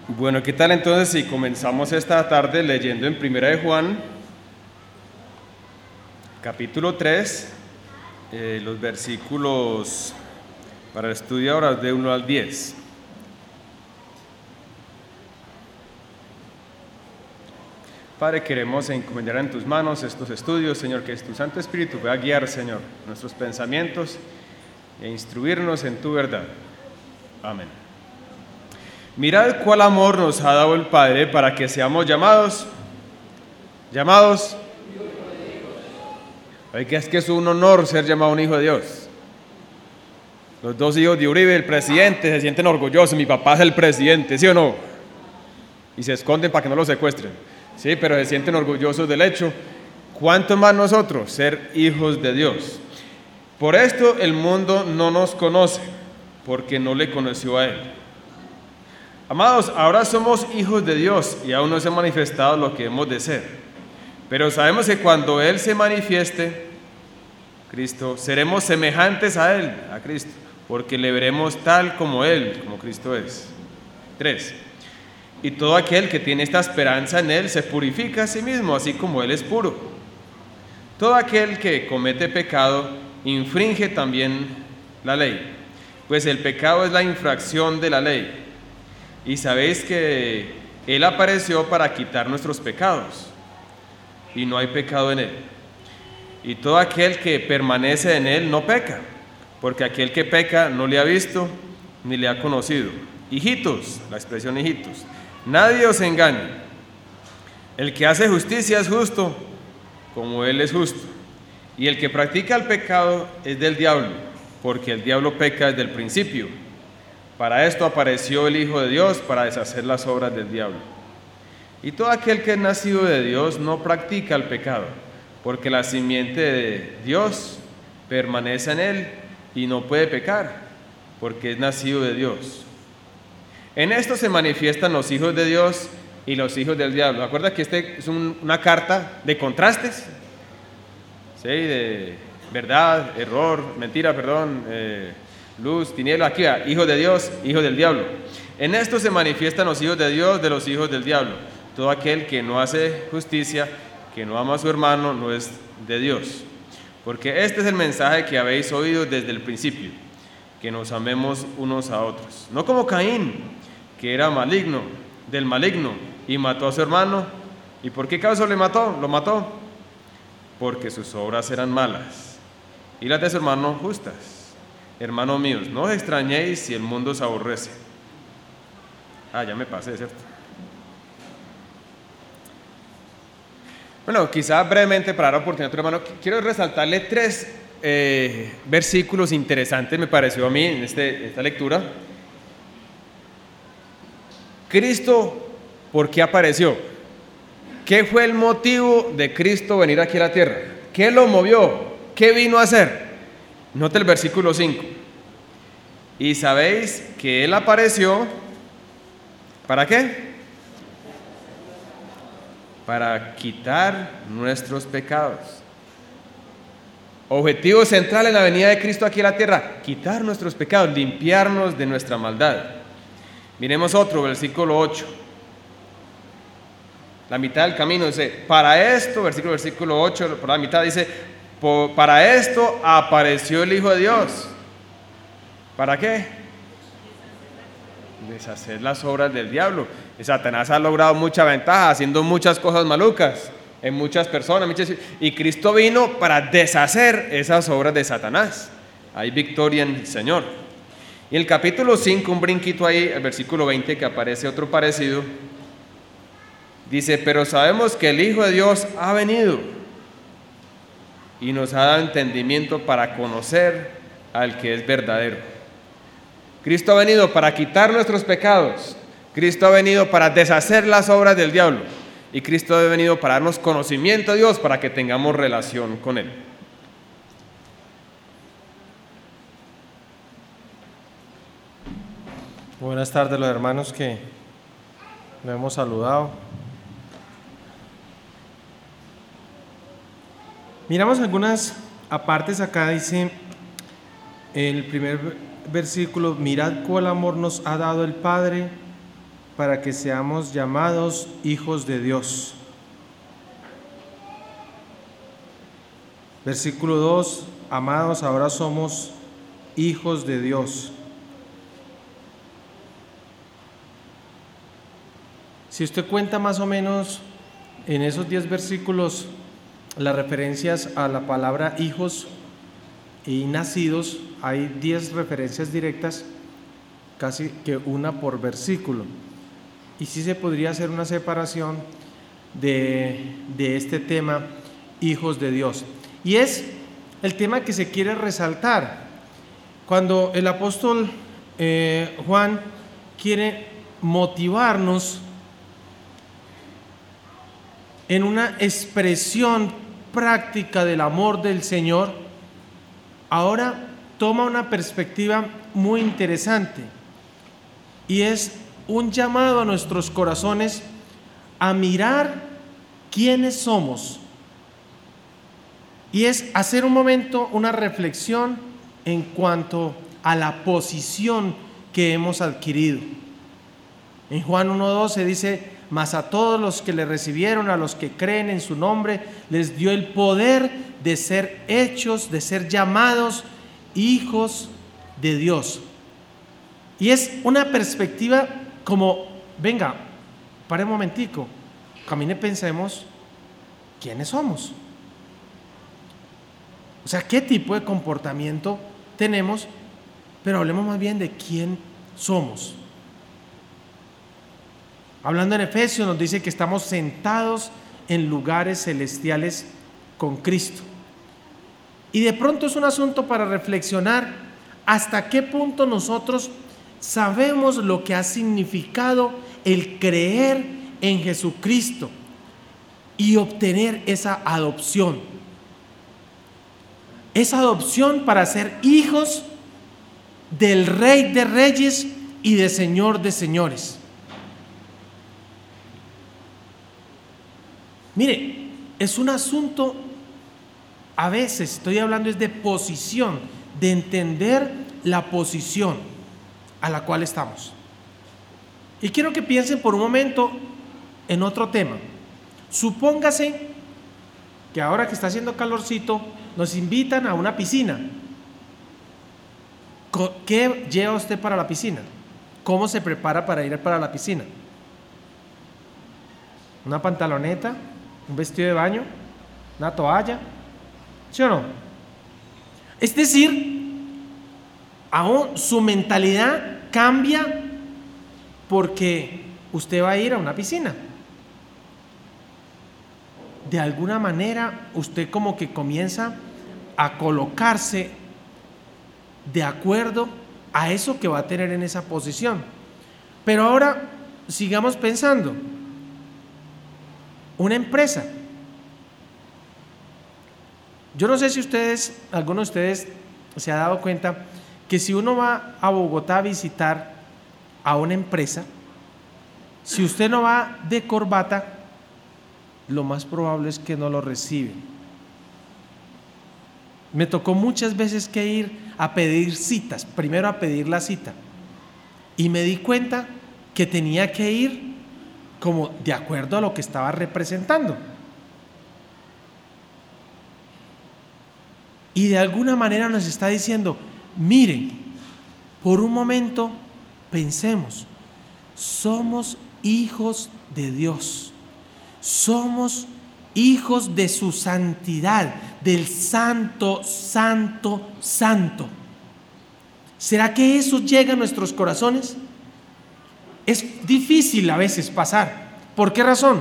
Bueno, ¿qué tal entonces si comenzamos esta tarde leyendo en Primera de Juan, capítulo 3, los versículos para el estudio ahora de 1 al 10. Padre, queremos encomendar en tus manos estos estudios, Señor, que tu Santo Espíritu pueda guiar, Señor, nuestros pensamientos e instruirnos en tu verdad. Amén. Mirad cuál amor nos ha dado el Padre para que seamos llamados. Oiga, es que es un honor ser llamado un hijo de Dios. Los dos hijos de Uribe, el presidente, se sienten orgullosos. Mi papá es el presidente, ¿sí o no? Y se esconden para que no lo secuestren. Sí, pero se sienten orgullosos del hecho. ¿Cuánto más nosotros ser hijos de Dios? Por esto el mundo no nos conoce, porque no le conoció a Él. Amados, ahora somos hijos de Dios y aún no se ha manifestado lo que hemos de ser. Pero sabemos que cuando Él se manifieste, Cristo, seremos semejantes a Él, a Cristo, porque le veremos tal como Él, como Cristo es. 3. Y todo aquel que tiene esta esperanza en Él se purifica a sí mismo, así como Él es puro. Todo aquel que comete pecado infringe también la ley, pues el pecado es la infracción de la ley. Y sabéis que Él apareció para quitar nuestros pecados, y no hay pecado en Él. Y todo aquel que permanece en Él no peca, porque aquel que peca no le ha visto ni le ha conocido. Hijitos, la expresión hijitos, nadie os engañe. El que hace justicia es justo, como Él es justo. Y el que practica el pecado es del diablo, porque el diablo peca desde el principio. Para esto apareció el Hijo de Dios, para deshacer las obras del diablo. Y todo aquel que es nacido de Dios no practica el pecado, porque la simiente de Dios permanece en él y no puede pecar, porque es nacido de Dios. En esto se manifiestan los hijos de Dios y los hijos del diablo. ¿Acuerda que este es una carta de contrastes? ¿Sí? De verdad, error, mentira, perdón, luz, tiniebla, aquí va, hijo de Dios, hijo del diablo. En esto se manifiestan los hijos de Dios de los hijos del diablo. Todo aquel que no hace justicia, que no ama a su hermano, no es de Dios. Porque este es el mensaje que habéis oído desde el principio, que nos amemos unos a otros. No como Caín, que era maligno, del maligno, y mató a su hermano. ¿Y por qué causa lo mató? Porque sus obras eran malas, y las de su hermano justas. Hermanos míos, no os extrañéis si el mundo os aborrece. Ya me pasé, ¿cierto? Bueno, quizá brevemente para dar oportunidad a tu hermano, quiero resaltarle 3 versículos interesantes, me pareció a mí, en esta lectura. Cristo, ¿por qué apareció? ¿Qué fue el motivo de Cristo venir aquí a la tierra? ¿Qué lo movió? ¿Qué vino a hacer? Note el versículo 5. Y sabéis que Él apareció, ¿para qué? Para quitar nuestros pecados. Objetivo central en la venida de Cristo aquí a la tierra: quitar nuestros pecados, limpiarnos de nuestra maldad. Miremos otro, versículo 8. La mitad del camino dice, para esto, versículo 8, por la mitad dice, para esto apareció el Hijo de Dios. ¿Para qué? Deshacer las obras del diablo. Y Satanás ha logrado mucha ventaja haciendo muchas cosas malucas en muchas personas. Y Cristo vino para deshacer esas obras de Satanás. Hay victoria en el Señor. Y en el capítulo 5, un brinquito ahí, el versículo 20, que aparece otro parecido. Dice, pero sabemos que el Hijo de Dios ha venido y nos ha dado entendimiento para conocer al que es verdadero. Cristo ha venido para quitar nuestros pecados. Cristo ha venido para deshacer las obras del diablo. Y Cristo ha venido para darnos conocimiento de Dios, para que tengamos relación con Él. Buenas tardes, los hermanos que lo hemos saludado. Miramos algunas apartes acá, dice el primer versículo, mirad cuál amor nos ha dado el Padre para que seamos llamados hijos de Dios. Versículo 2: amados, ahora somos hijos de Dios. Si usted cuenta más o menos en esos 10 versículos las referencias a la palabra hijos y nacidos, hay 10 referencias directas, casi que una por versículo. Y sí se podría hacer una separación de este tema, hijos de Dios. Y es el tema que se quiere resaltar. Cuando el apóstol Juan quiere motivarnos en una expresión práctica del amor del Señor, ahora toma una perspectiva muy interesante y es un llamado a nuestros corazones a mirar quiénes somos, y es hacer un momento una reflexión en cuanto a la posición que hemos adquirido. En Juan 1:12 dice: mas a todos los que le recibieron, a los que creen en su nombre, les dio el poder de ser hechos, de ser llamados hijos de Dios. Y es una perspectiva como, venga, pare un momentico, camine, pensemos quiénes somos. O sea, qué tipo de comportamiento tenemos, pero hablemos más bien de quién somos. Hablando en Efesios, nos dice que estamos sentados en lugares celestiales con Cristo. Y de pronto es un asunto para reflexionar hasta qué punto nosotros sabemos lo que ha significado el creer en Jesucristo y obtener esa adopción. Esa adopción para ser hijos del Rey de Reyes y de Señor de Señores. Mire, es un asunto, a veces estoy hablando es de posición, de entender la posición a la cual estamos. Y quiero que piensen por un momento en otro tema. Supóngase que ahora que está haciendo calorcito, nos invitan a una piscina. ¿Qué lleva usted para la piscina? ¿Cómo se prepara para ir para la piscina? ¿Una pantaloneta? ¿Un vestido de baño? ¿Una toalla? ¿Sí o no? Es decir, aún su mentalidad cambia porque usted va a ir a una piscina. De alguna manera usted como que comienza a colocarse de acuerdo a eso que va a tener en esa posición. Pero ahora sigamos pensando. Una empresa. Yo no sé si alguno de ustedes se ha dado cuenta que si uno va a Bogotá a visitar a una empresa, si usted no va de corbata, lo más probable es que no lo reciben. Me tocó muchas veces que ir a pedir citas, primero a pedir la cita, y me di cuenta que tenía que ir como de acuerdo a lo que estaba representando. Y de alguna manera nos está diciendo, miren, por un momento pensemos, somos hijos de Dios, somos hijos de su santidad, del santo, santo, santo. ¿Será que eso llega a nuestros corazones? Es difícil a veces pasar. ¿Por qué razón?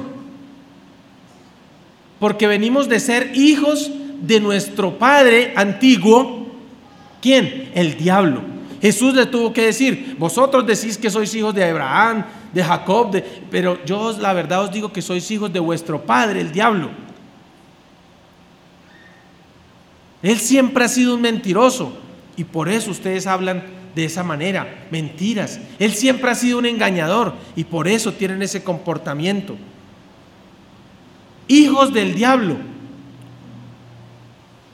Porque venimos de ser hijos de nuestro padre antiguo. ¿Quién? El diablo. Jesús le tuvo que decir, vosotros decís que sois hijos de Abraham, de Jacob, pero yo la verdad os digo que sois hijos de vuestro padre, el diablo. Él siempre ha sido un mentiroso y por eso ustedes hablan de esa manera, mentiras. Él siempre ha sido un engañador y por eso tienen ese comportamiento. Hijos del diablo.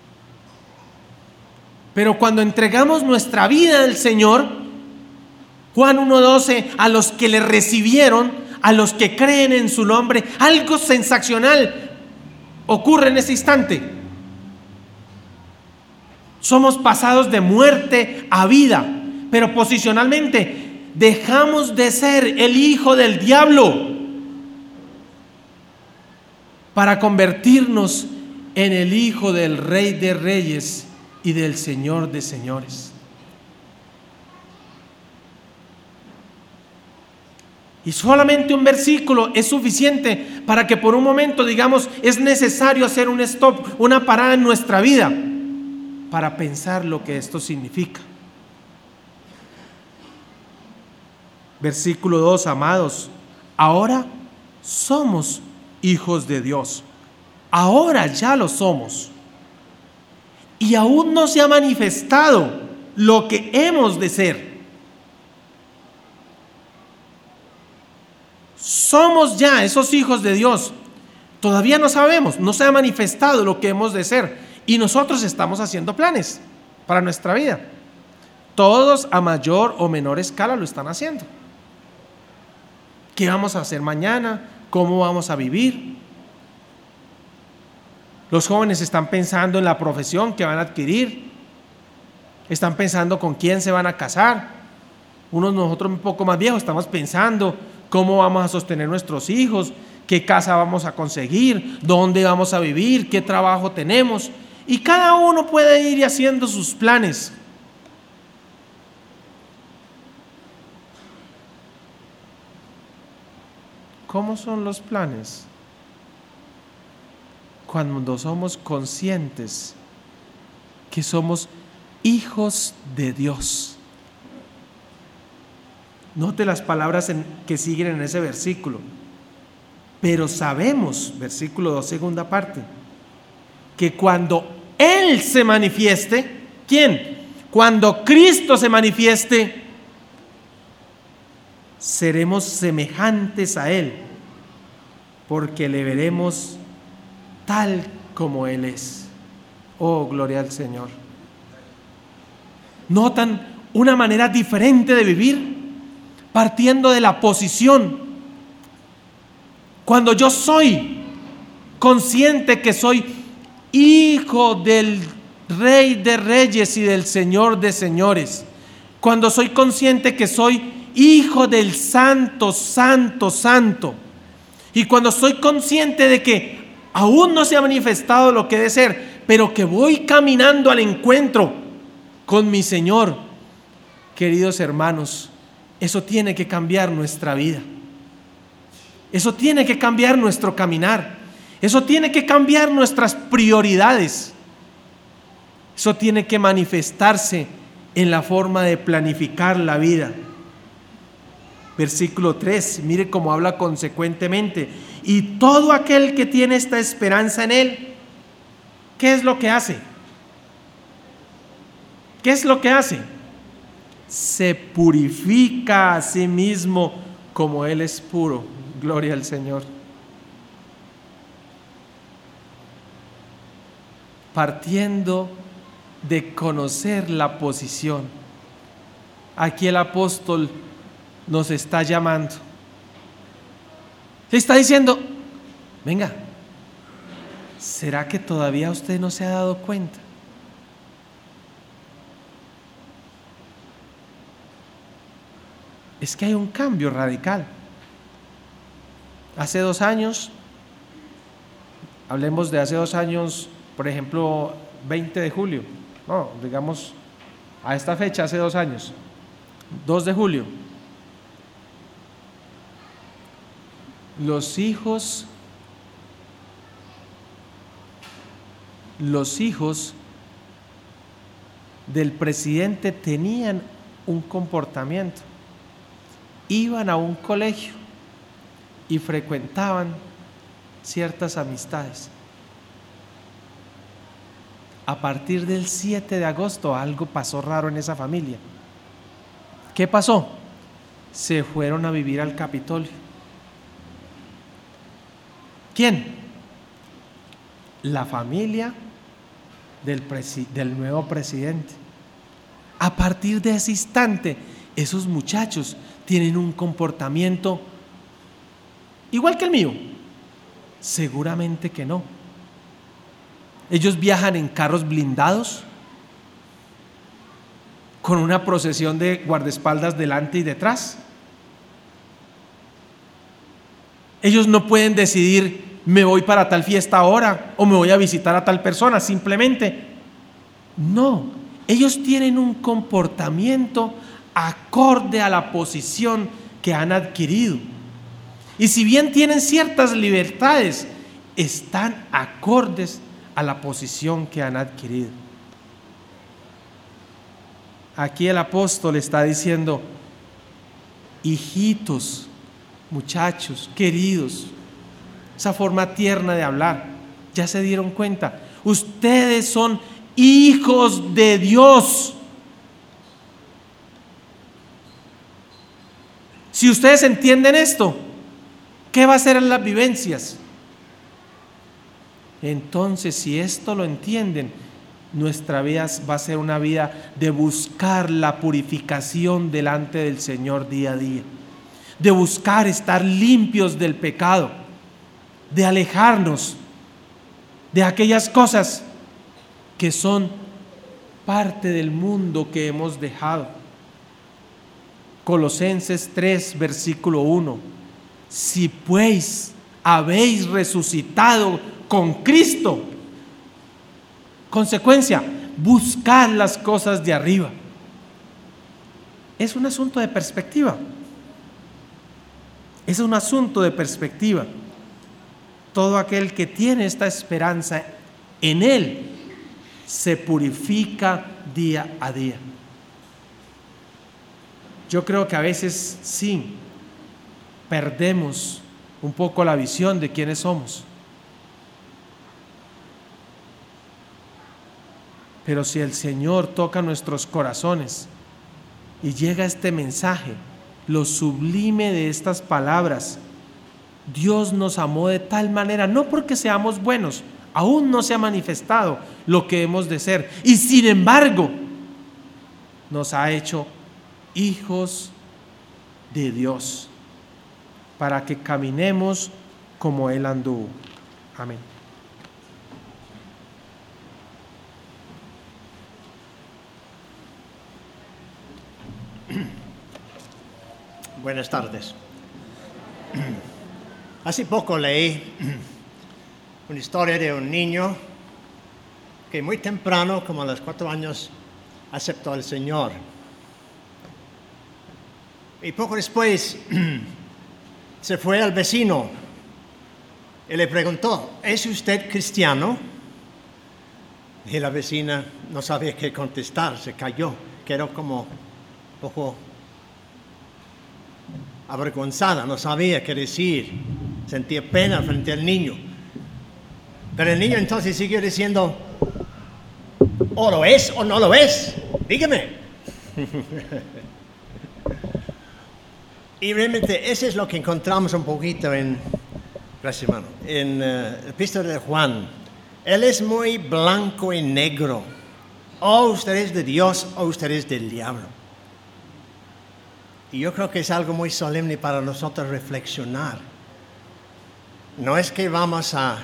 Pero cuando entregamos nuestra vida al Señor, Juan 1:12, a los que le recibieron, a los que creen en su nombre, algo sensacional ocurre en ese instante. Somos pasados de muerte a vida, pero posicionalmente dejamos de ser el hijo del diablo para convertirnos en el hijo del Rey de Reyes y del Señor de Señores. Y solamente un versículo es suficiente para que por un momento digamos, es necesario hacer un stop, una parada en nuestra vida para pensar lo que esto significa. Versículo 2, amados, ahora somos hijos de Dios. Ahora ya lo somos. Y aún no se ha manifestado lo que hemos de ser. Somos ya esos hijos de Dios. Todavía no sabemos, no se ha manifestado lo que hemos de ser. Y nosotros estamos haciendo planes para nuestra vida. Todos a mayor o menor escala lo están haciendo. ¿Qué vamos a hacer mañana? ¿Cómo vamos a vivir? Los jóvenes están pensando en la profesión que van a adquirir. Están pensando con quién se van a casar. Nosotros un poco más viejos estamos pensando cómo vamos a sostener nuestros hijos, qué casa vamos a conseguir, dónde vamos a vivir, qué trabajo tenemos. Y cada uno puede ir haciendo sus planes. ¿Cómo son los planes? Cuando somos conscientes que somos hijos de Dios. Note las palabras que siguen en ese versículo. Pero sabemos, versículo 2, segunda parte, que cuando Él se manifieste, ¿quién? Cuando Cristo se manifieste, seremos semejantes a Él, porque le veremos tal como Él es. Oh, gloria al Señor. ¿Notan una manera diferente de vivir? Partiendo de la posición. Cuando yo soy consciente que soy hijo del Rey de Reyes y del Señor de Señores, cuando soy consciente que soy hijo del Santo, Santo, Santo, y cuando soy consciente de que aún no se ha manifestado lo que debe ser, pero que voy caminando al encuentro con mi Señor, queridos hermanos, eso tiene que cambiar nuestra vida. Eso tiene que cambiar nuestro caminar. Eso tiene que cambiar nuestras prioridades. Eso tiene que manifestarse en la forma de planificar la vida. Versículo 3, mire cómo habla consecuentemente. Y todo aquel que tiene esta esperanza en Él, ¿qué es lo que hace? ¿Qué es lo que hace? Se purifica a sí mismo como Él es puro. Gloria al Señor. Partiendo de conocer la posición, aquí el apóstol nos está llamando. Le está diciendo, venga, ¿será que todavía usted no se ha dado cuenta? Es que hay un cambio radical. Hace 2 años, hablemos de hace 2 años, por ejemplo, 20 de julio, no, digamos, a esta fecha, hace 2 años, 2 de julio, los hijos del presidente tenían un comportamiento, iban a un colegio y frecuentaban ciertas amistades. A partir del 7 de agosto algo pasó raro en esa familia. ¿Qué pasó? Se fueron a vivir al Capitolio. ¿Quién? La familia del nuevo presidente. A partir de ese instante esos muchachos tienen un comportamiento igual que el mío. Seguramente que no. Ellos viajan en carros blindados, con una procesión de guardaespaldas delante y detrás. Ellos no pueden decidir, me voy para tal fiesta ahora o me voy a visitar a tal persona, simplemente. No, ellos tienen un comportamiento acorde a la posición que han adquirido. Y si bien tienen ciertas libertades, están acordes a la posición que han adquirido. Aquí el apóstol está diciendo, hijitos, muchachos, queridos, esa forma tierna de hablar, ya se dieron cuenta, ustedes son hijos de Dios. Si ustedes entienden esto, ¿qué va a hacer en las vivencias? Entonces, si esto lo entienden, nuestra vida va a ser una vida de buscar la purificación delante del Señor día a día, de buscar estar limpios del pecado, de alejarnos de aquellas cosas que son parte del mundo que hemos dejado. Colosenses 3, versículo 1. Si pues habéis resucitado con Cristo, consecuencia, buscar las cosas de arriba. Es un asunto de perspectiva. Es un asunto de perspectiva. Todo aquel que tiene esta esperanza en Él se purifica día a día. Yo creo que a veces sí perdemos un poco la visión de quiénes somos. Pero si el Señor toca nuestros corazones y llega este mensaje, lo sublime de estas palabras, Dios nos amó de tal manera, no porque seamos buenos, aún no se ha manifestado lo que hemos de ser, y sin embargo nos ha hecho hijos de Dios para que caminemos como Él anduvo. Amén. Buenas tardes. Hace poco leí una historia de un niño que muy temprano, como a los 4 años, aceptó al Señor. Y poco después se fue al vecino y le preguntó, ¿es usted cristiano? Y la vecina no sabía qué contestar, se calló, quedó como un poco avergonzada, no sabía qué decir, sentía pena frente al niño. Pero el niño entonces siguió diciendo, ¿o lo es o no lo es? Dígame. Y realmente eso es lo que encontramos un poquito en, gracias hermano, en el epístola de Juan. Él es muy blanco y negro. O usted es de Dios o usted es del diablo. Y yo creo que es algo muy solemne para nosotros reflexionar. No es que vamos a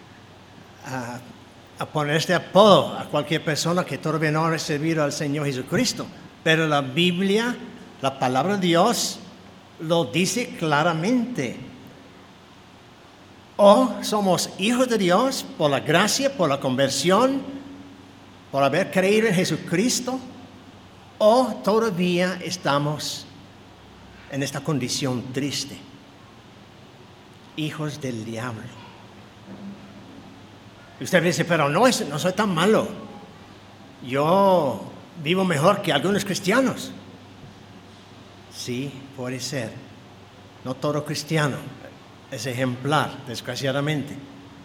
poner este apodo a cualquier persona que todavía no ha recibido al Señor Jesucristo, pero la Biblia, la palabra de Dios, lo dice claramente. O somos hijos de Dios por la gracia, por la conversión, por haber creído en Jesucristo, o todavía estamos en esta condición triste, hijos del diablo. Y usted dice, pero no soy tan malo, yo vivo mejor que algunos cristianos. Sí, puede ser. No todo cristiano es ejemplar, desgraciadamente.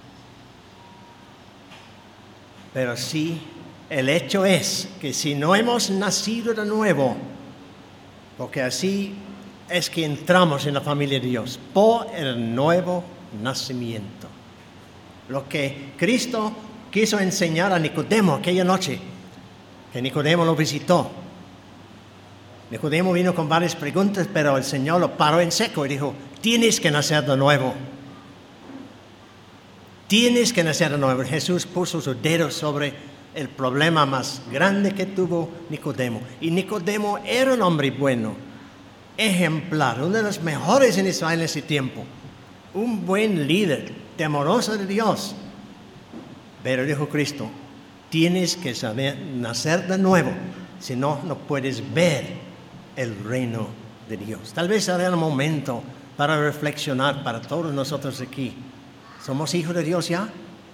Pero sí, el hecho es que si no hemos nacido de nuevo, porque así es que entramos en la familia de Dios, por el nuevo nacimiento. Lo que Cristo quiso enseñar a Nicodemo aquella noche, que Nicodemo lo visitó. Nicodemo vino con varias preguntas, pero el Señor lo paró en seco y dijo, tienes que nacer de nuevo. Tienes que nacer de nuevo. Jesús puso su dedo sobre el problema más grande que tuvo Nicodemo. Y Nicodemo era un hombre bueno, ejemplar, uno de los mejores en Israel en ese tiempo. Un buen líder, temeroso de Dios. Pero dijo Cristo, tienes que saber nacer de nuevo, si no, no puedes ver el reino de Dios. Tal vez será el momento para reflexionar para todos nosotros aquí. ¿Somos hijos de Dios ya?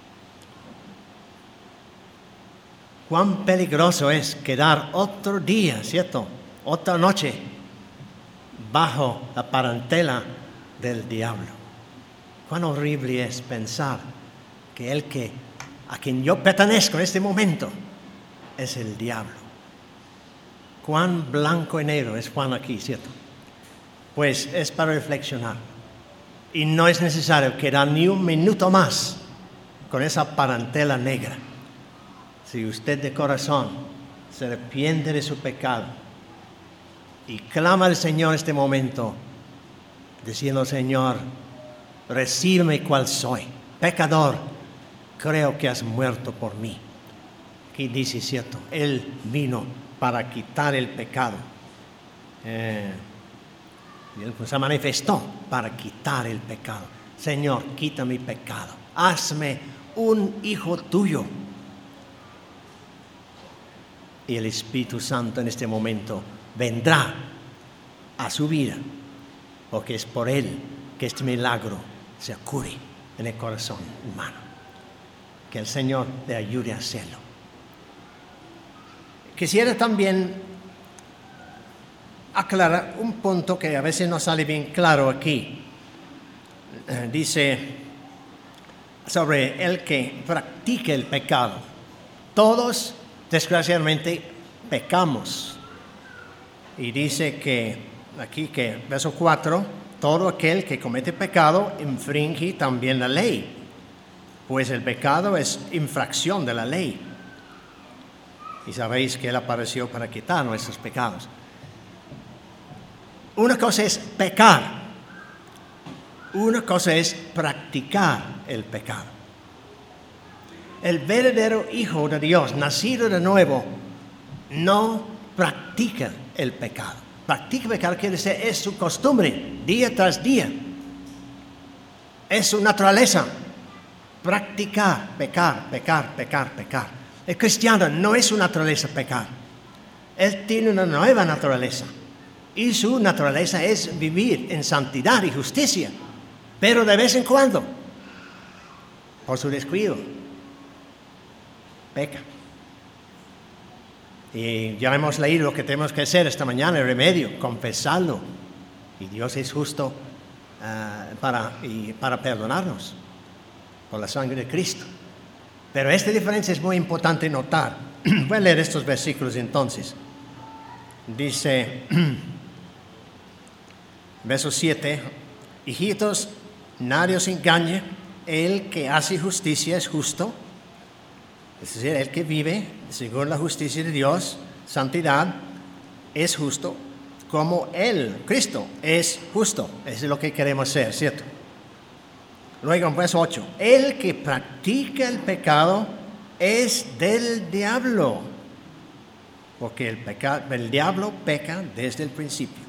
Cuán peligroso es quedar otro día, ¿cierto? Otra noche bajo la parentela del diablo. Cuán horrible es pensar que a quien yo pertenezco en este momento es el diablo. Cuán blanco y negro es Juan aquí, ¿cierto? Pues es para reflexionar. Y no es necesario quedar ni un minuto más con esa parentela negra. Si usted de corazón se arrepiente de su pecado y clama al Señor en este momento, diciendo, Señor, recíbeme cual soy, pecador, creo que has muerto por mí. Aquí dice, cierto, Él vino para quitar el pecado. Y Él se manifestó para quitar el pecado. Señor, quita mi pecado. Hazme un hijo tuyo. Y el Espíritu Santo en este momento vendrá a su vida, porque es por Él que este milagro se ocurre en el corazón humano. Que el Señor le ayude a hacerlo. Quisiera también aclarar un punto que a veces no sale bien claro aquí. Dice sobre el que practique el pecado. Todos, desgraciadamente, pecamos. Y dice que, aquí que, verso 4, todo aquel que comete pecado infringe también la ley, pues el pecado es infracción de la ley. Y sabéis que Él apareció para quitar nuestros pecados. Una cosa es pecar. Una cosa es practicar el pecado. El verdadero Hijo de Dios, nacido de nuevo, no practica el pecado. Practica el pecado quiere decir, es su costumbre, día tras día. Es su naturaleza. Practicar, pecar, pecar, pecar, pecar. El cristiano no es su naturaleza pecar. Él tiene una nueva naturaleza. Y su naturaleza es vivir en santidad y justicia. Pero de vez en cuando, por su descuido, peca. Y ya hemos leído lo que tenemos que hacer esta mañana, el remedio, confesarlo. Y Dios es justo para perdonarnos por la sangre de Cristo. Pero esta diferencia es muy importante notar. Voy a leer estos versículos entonces. Dice, verso 7, hijitos, nadie os engañe, el que hace justicia es justo, es decir, el que vive según la justicia de Dios, santidad, es justo, como Él, Cristo, es justo. Eso es lo que queremos ser, ¿cierto? Luego en verso 8, el que practica el pecado es del diablo, porque el diablo peca desde el principio.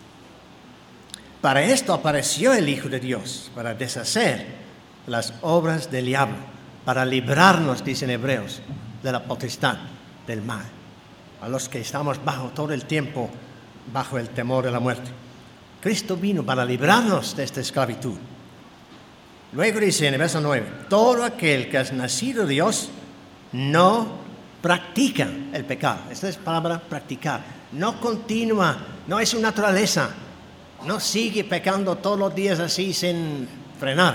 Para esto apareció el Hijo de Dios, para deshacer las obras del diablo, para librarnos, dicen Hebreos, de la potestad del mal, a los que estamos todo el tiempo bajo el temor de la muerte. Cristo vino para librarnos de esta esclavitud. Luego dice en el verso 9, todo aquel que es nacido de Dios no practica el pecado. Esta es la palabra practicar. No continúa, no es su naturaleza. No sigue pecando todos los días así sin frenar.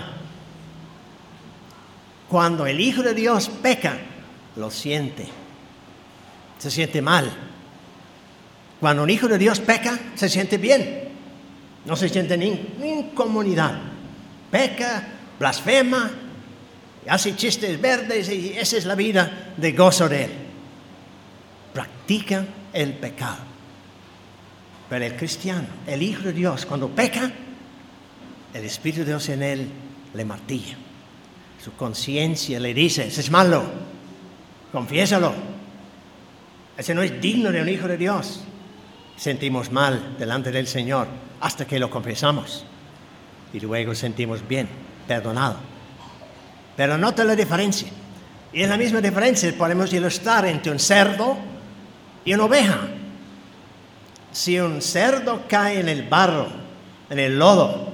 Cuando el Hijo de Dios peca, lo siente. Se siente mal. Cuando un Hijo de Dios peca, se siente bien. No se siente ni incomodidad. Peca, blasfema, hace chistes verdes y esa es la vida de gozo de Él. Practica el pecado. Pero el cristiano, el Hijo de Dios, cuando peca, el Espíritu de Dios en él le martilla. Su conciencia le dice: ese es malo, confiésalo. Ese no es digno de un Hijo de Dios. Sentimos mal delante del Señor hasta que lo confesamos. Y luego sentimos bien, perdonado. Pero nota la diferencia. Y es la misma diferencia, podemos ilustrar entre un cerdo y una oveja. Si un cerdo cae en el barro, en el lodo,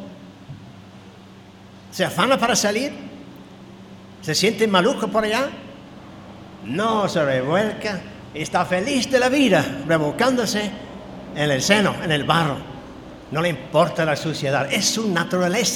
¿se afana para salir? ¿Se siente maluco por allá? No, se revuelca, está feliz de la vida, revolcándose en el seno, en el barro. No le importa la suciedad, es su naturaleza.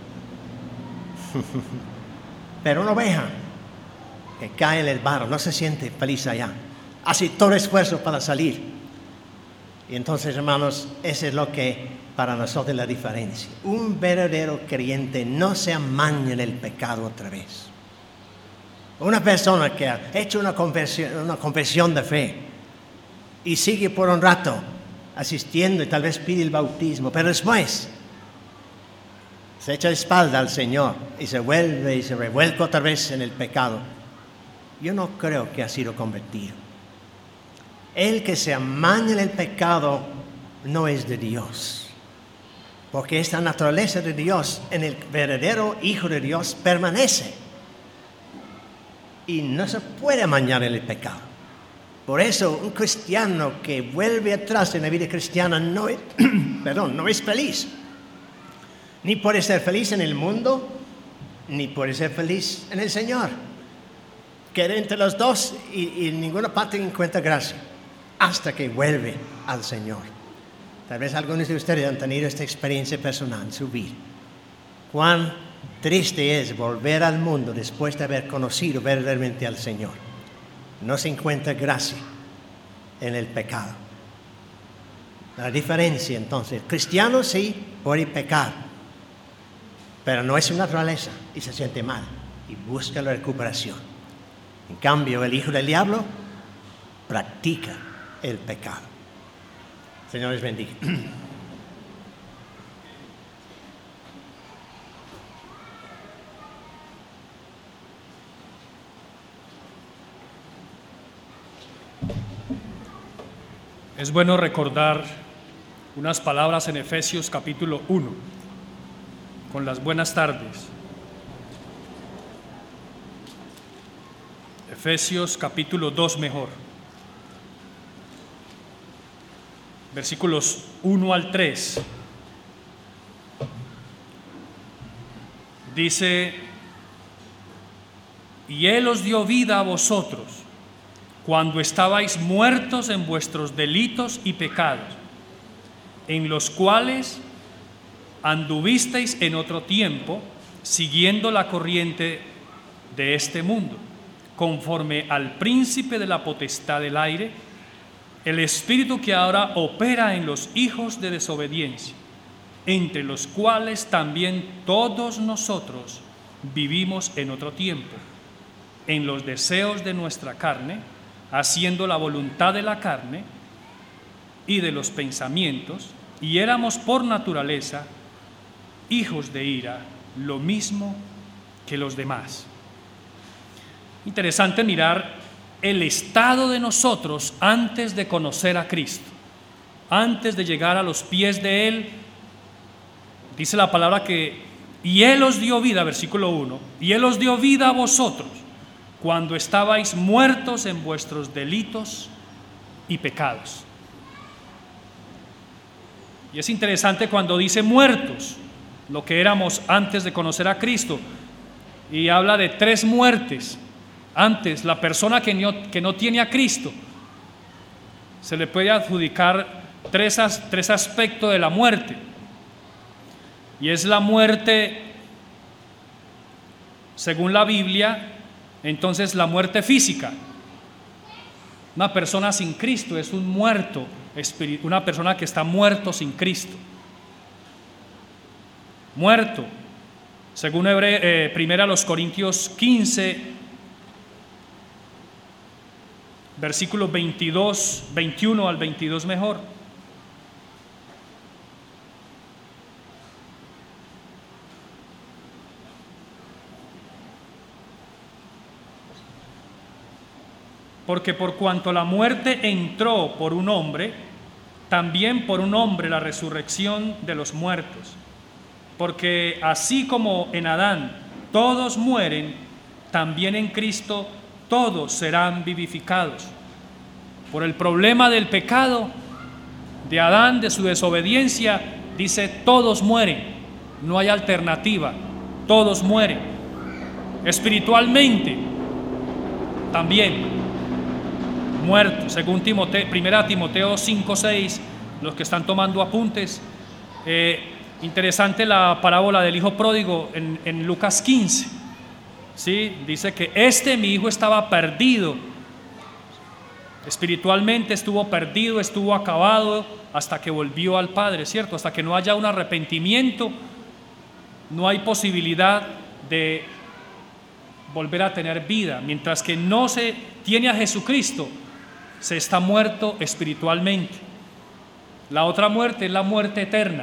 Pero una oveja que cae en el barro no se siente feliz allá, hace todo esfuerzo para salir. Y entonces, hermanos, eso es lo que para nosotros es la diferencia. Un verdadero creyente no se amaña en el pecado otra vez. Una persona que ha hecho una confesión de fe y sigue por un rato asistiendo y tal vez pide el bautismo, pero después se echa de espalda al Señor y se vuelve y se revuelca otra vez en el pecado, yo no creo que ha sido convertido. El que se amaña en el pecado no es de Dios, porque esta naturaleza de Dios en el verdadero Hijo de Dios permanece y no se puede amañar en el pecado. Por eso un cristiano que vuelve atrás en la vida cristiana no es feliz. Ni puede ser feliz en el mundo, ni puede ser feliz en el Señor. Queda entre los dos y en ninguna parte encuentra gracia hasta que vuelve al Señor. Tal vez algunos de ustedes han tenido esta experiencia personal en su vida. Cuán triste es volver al mundo después de haber conocido verdaderamente al Señor. No se encuentra gracia en el pecado. La diferencia entonces, el cristiano sí puede pecar, pero no es su naturaleza y se siente mal y busca la recuperación. En cambio, el hijo del diablo practica el pecado. Señor les bendiga. Es bueno recordar unas palabras en Efesios capítulo 1, con las buenas tardes. Efesios capítulo 2 mejor. Versículos 1 al 3. Dice: y Él os dio vida a vosotros cuando estabais muertos en vuestros delitos y pecados, en los cuales anduvisteis en otro tiempo, siguiendo la corriente de este mundo, conforme al príncipe de la potestad del aire, el espíritu que ahora opera en los hijos de desobediencia, entre los cuales también todos nosotros vivimos en otro tiempo, en los deseos de nuestra carne, haciendo la voluntad de la carne y de los pensamientos, y éramos por naturaleza hijos de ira, lo mismo que los demás. Interesante mirar el estado de nosotros antes de conocer a Cristo, antes de llegar a los pies de Él. Dice la palabra que, y Él os dio vida, versículo 1, y Él os dio vida a vosotros cuando estabais muertos en vuestros delitos y pecados. Y es interesante cuando dice muertos, lo que éramos antes de conocer a Cristo, y habla de 3 muertes. Antes, la persona que no tiene a Cristo, se le puede adjudicar tres aspectos de la muerte. Y es la muerte, según la Biblia, entonces la muerte física. Una persona sin Cristo es un muerto espiritual, una persona que está muerto sin Cristo. Muerto, según primera los Corintios 15, versículos 21 al 22 mejor. porque por cuanto la muerte entró por un hombre, también por un hombre la resurrección de los muertos. Porque así como en Adán todos mueren, también en Cristo todos serán vivificados. Por el problema del pecado de Adán, de su desobediencia, dice todos mueren, no hay alternativa, todos mueren. Espiritualmente también muertos, según Primera Timoteo 5:6, los que están tomando apuntes. Interesante la parábola del hijo pródigo en Lucas 15, ¿sí? Dice que mi hijo estaba perdido, espiritualmente estuvo perdido, estuvo acabado hasta que volvió al Padre, ¿cierto? Hasta que no haya un arrepentimiento, no hay posibilidad de volver a tener vida. Mientras que no se tiene a Jesucristo, se está muerto espiritualmente. La otra muerte es la muerte eterna.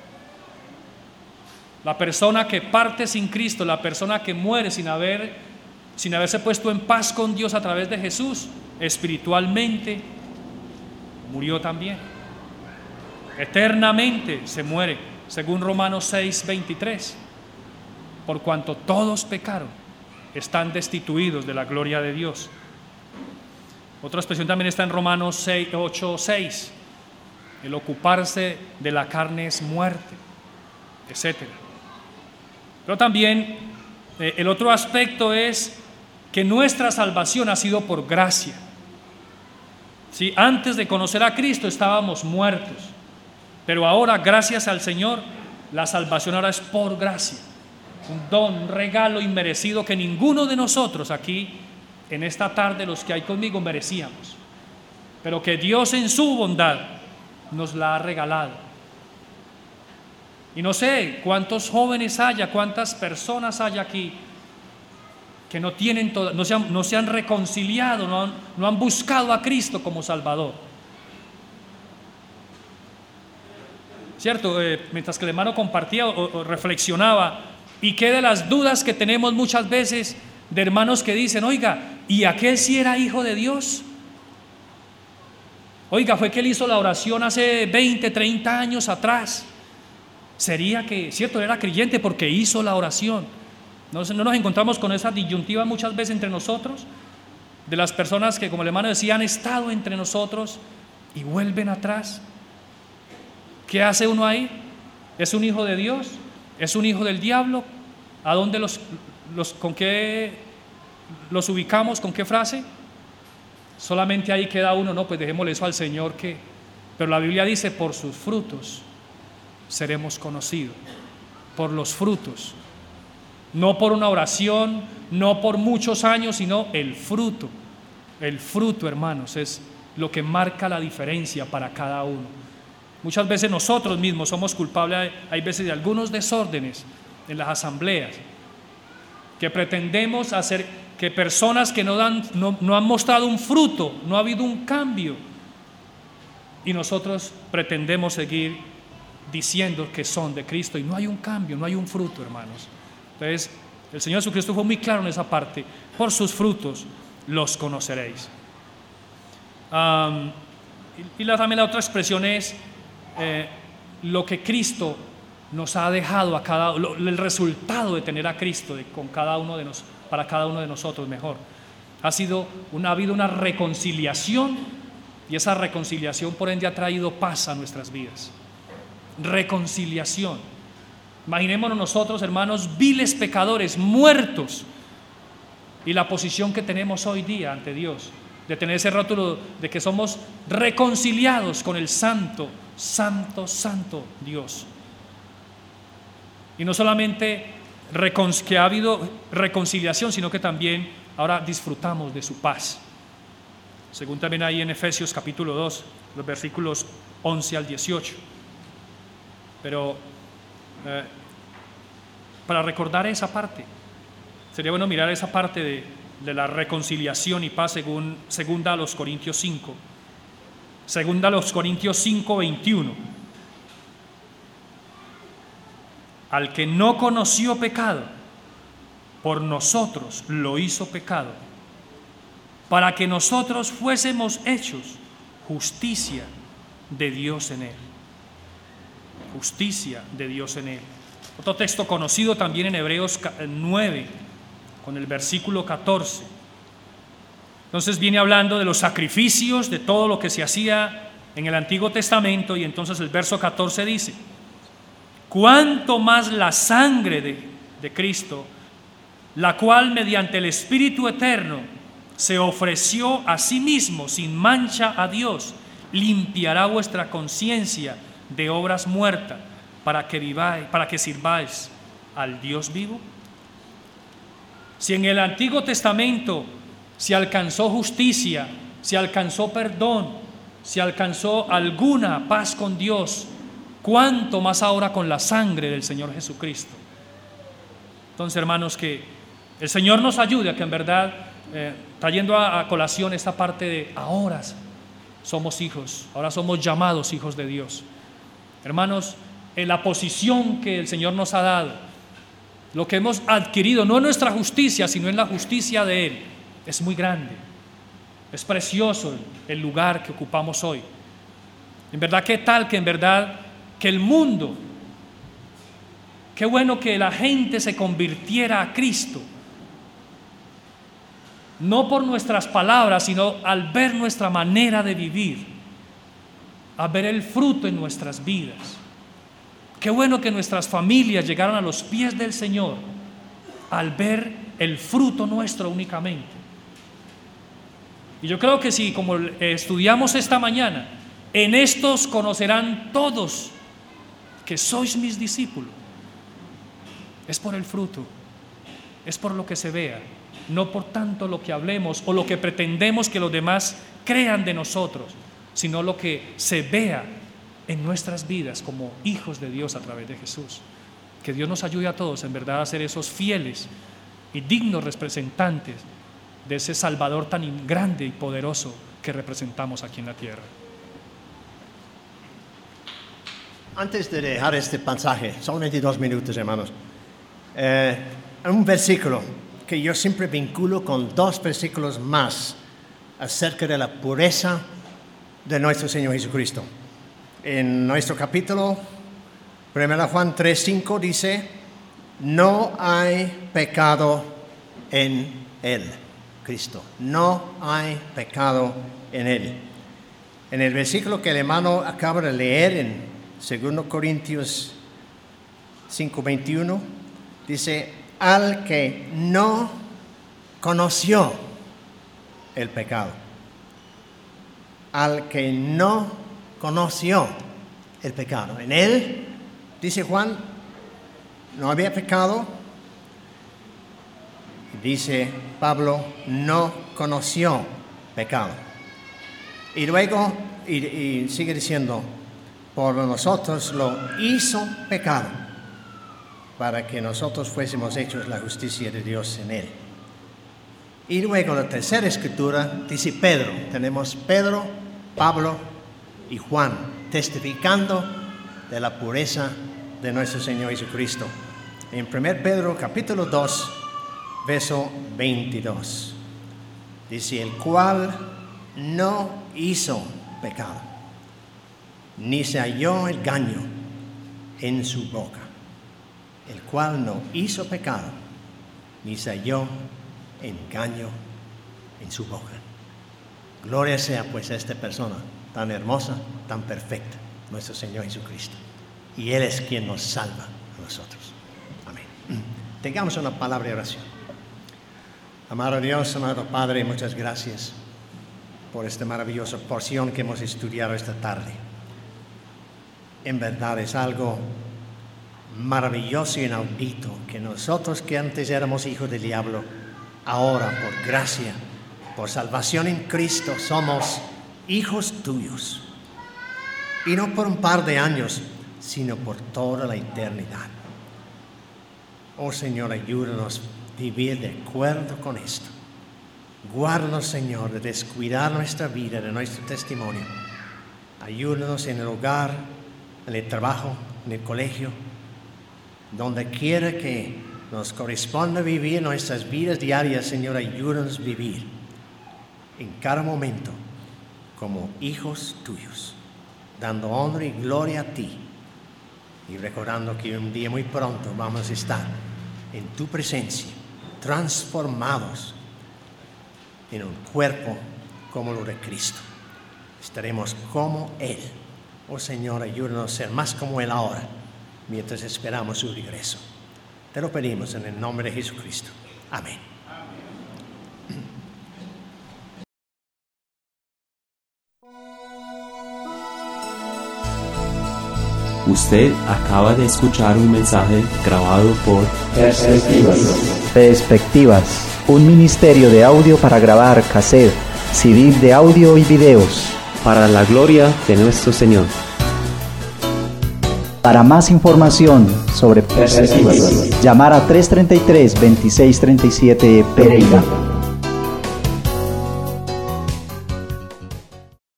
La persona que parte sin Cristo, la persona que muere sin haberse puesto en paz con Dios a través de Jesús, espiritualmente murió también. Eternamente se muere, según Romanos 6:23. Por cuanto todos pecaron, están destituidos de la gloria de Dios. Otra expresión también está en Romanos 8:6. El ocuparse de la carne es muerte, etc. Pero también el otro aspecto es que nuestra salvación ha sido por gracia. ¿Sí? Antes de conocer a Cristo estábamos muertos, pero ahora, gracias al Señor, la salvación ahora es por gracia. Un don, un regalo inmerecido que ninguno de nosotros aquí, en esta tarde, los que hay conmigo, merecíamos, pero que Dios en su bondad nos la ha regalado. Y no sé cuántos jóvenes haya, cuántas personas haya aquí que no se han reconciliado, no han buscado a Cristo como Salvador. ¿Cierto? Mientras que el hermano compartía o reflexionaba, y qué de las dudas que tenemos muchas veces de hermanos que dicen, oiga, ¿y aquel sí era hijo de Dios? Oiga, fue que él hizo la oración hace 20, 30 años atrás. Sería que, cierto, era creyente porque hizo la oración. No nos encontramos con esa disyuntiva muchas veces entre nosotros, de las personas que, como el hermano decía, han estado entre nosotros y vuelven atrás. ¿Qué hace uno ahí? ¿Es un hijo de Dios? ¿Es un hijo del diablo? ¿A dónde con qué los ubicamos? ¿Con qué frase? Solamente ahí queda uno, no, pues dejémosle eso al Señor que... Pero la Biblia dice, por sus frutos seremos conocidos, por los frutos, no por una oración, no por muchos años, sino el fruto, hermanos, es lo que marca la diferencia para cada uno. Muchas veces nosotros mismos somos culpables, hay veces, de algunos desórdenes en las asambleas, que pretendemos hacer que personas que no han mostrado un fruto, no ha habido un cambio, y nosotros pretendemos seguir diciendo que son de Cristo y no hay un cambio, no hay un fruto, hermanos. Entonces, el Señor Jesucristo fue muy claro en esa parte: por sus frutos los conoceréis. También la otra expresión es lo que Cristo nos ha dejado el resultado de tener a Cristo para cada uno de nosotros mejor. Ha habido una reconciliación, y esa reconciliación por ende ha traído paz a nuestras vidas. Reconciliación. Imaginémonos nosotros, hermanos, viles pecadores, muertos, y la posición que tenemos hoy día ante Dios, de tener ese rótulo de que somos reconciliados con el santo, santo, santo Dios. Y no solamente que ha habido reconciliación, sino que también ahora disfrutamos de su paz. Según también ahí en Efesios capítulo 2, los versículos 11 al 18. Pero para recordar esa parte, sería bueno mirar esa parte de la reconciliación y paz segunda a los Corintios 5. Segunda a los Corintios 5, 21. Al que no conoció pecado, por nosotros lo hizo pecado, para que nosotros fuésemos hechos justicia de Dios en él. Justicia de Dios en él. Otro texto conocido también en Hebreos 9, con el versículo 14. Entonces viene hablando de los sacrificios, de todo lo que se hacía en el Antiguo Testamento, y entonces el verso 14 dice: cuánto más la sangre de Cristo, la cual mediante el Espíritu Eterno se ofreció a sí mismo sin mancha a Dios, limpiará vuestra conciencia de obras muertas, para que sirváis al Dios vivo. Si en el Antiguo Testamento se alcanzó justicia, se alcanzó perdón, se alcanzó alguna paz con Dios, cuánto más ahora con la sangre del Señor Jesucristo. Entonces, hermanos, que el Señor nos ayude a que en verdad, trayendo a colación esta parte de ahora somos hijos, ahora somos llamados hijos de Dios. Hermanos, en la posición que el Señor nos ha dado, lo que hemos adquirido, no en nuestra justicia, sino en la justicia de Él, es muy grande. Es precioso el lugar que ocupamos hoy. En verdad, qué tal que en verdad que el mundo, qué bueno que la gente se convirtiera a Cristo, no por nuestras palabras, sino al ver nuestra manera de vivir, a ver el fruto en nuestras vidas. Qué bueno que nuestras familias llegaron a los pies del Señor al ver el fruto nuestro únicamente. Y yo creo que si, como estudiamos esta mañana, en estos conocerán todos que sois mis discípulos, es por el fruto, es por lo que se vea, no por tanto lo que hablemos o lo que pretendemos que los demás crean de nosotros, sino lo que se vea en nuestras vidas como hijos de Dios a través de Jesús. Que Dios nos ayude a todos en verdad a ser esos fieles y dignos representantes de ese Salvador tan grande y poderoso que representamos aquí en la tierra. Antes de dejar este pasaje, solamente 2 minutos, hermanos, un versículo que yo siempre vinculo con 2 versículos más acerca de la pureza de nuestro Señor Jesucristo. En nuestro capítulo 1 Juan 3:5 dice: no hay pecado en Él, Cristo. No hay pecado en Él. En el versículo que el hermano acaba de leer en 2 Corintios 5:21 dice: al que no conoció el pecado. Al que no conoció el pecado. En Él, dice Juan, no había pecado. Dice Pablo, no conoció pecado. Y luego, y sigue diciendo, por nosotros lo hizo pecado, para que nosotros fuésemos hechos la justicia de Dios en Él. Y luego la tercera escritura dice Pedro. Tenemos Pedro, Pablo y Juan testificando de la pureza de nuestro Señor Jesucristo. En 1 Pedro capítulo 2, verso 22, dice: el cual no hizo pecado, ni se halló engaño en su boca. El cual no hizo pecado, ni se halló engaño en su boca. Gloria sea pues a esta persona tan hermosa, tan perfecta, nuestro Señor Jesucristo. Y Él es quien nos salva a nosotros. Amén. Tengamos una palabra de oración. Amado Dios, amado Padre, muchas gracias por esta maravillosa porción que hemos estudiado esta tarde. En verdad es algo maravilloso y inaudito que nosotros que antes éramos hijos del diablo, ahora por gracia, por salvación en Cristo, somos hijos tuyos. Y no por un par de años, sino por toda la eternidad. Oh Señor, ayúdanos a vivir de acuerdo con esto. Guárdanos, Señor, de descuidar nuestra vida, de nuestro testimonio. Ayúdanos en el hogar, en el trabajo, en el colegio, donde quiera que nos corresponda vivir nuestras vidas diarias. Señor, ayúdanos a vivir en cada momento como hijos tuyos, dando honra y gloria a ti y recordando que un día muy pronto vamos a estar en tu presencia, transformados en un cuerpo como lo de Cristo. Estaremos como Él. Oh Señor, ayúdanos a ser más como Él ahora, mientras esperamos su regreso. Te lo pedimos en el nombre de Jesucristo. Amén. Usted acaba de escuchar un mensaje grabado por Perspectivas, un ministerio de audio para grabar cassette, CD de audio y videos. para la gloria de nuestro Señor. Para más información sobre Perspectivas, llamar a 333-2637 Pereira.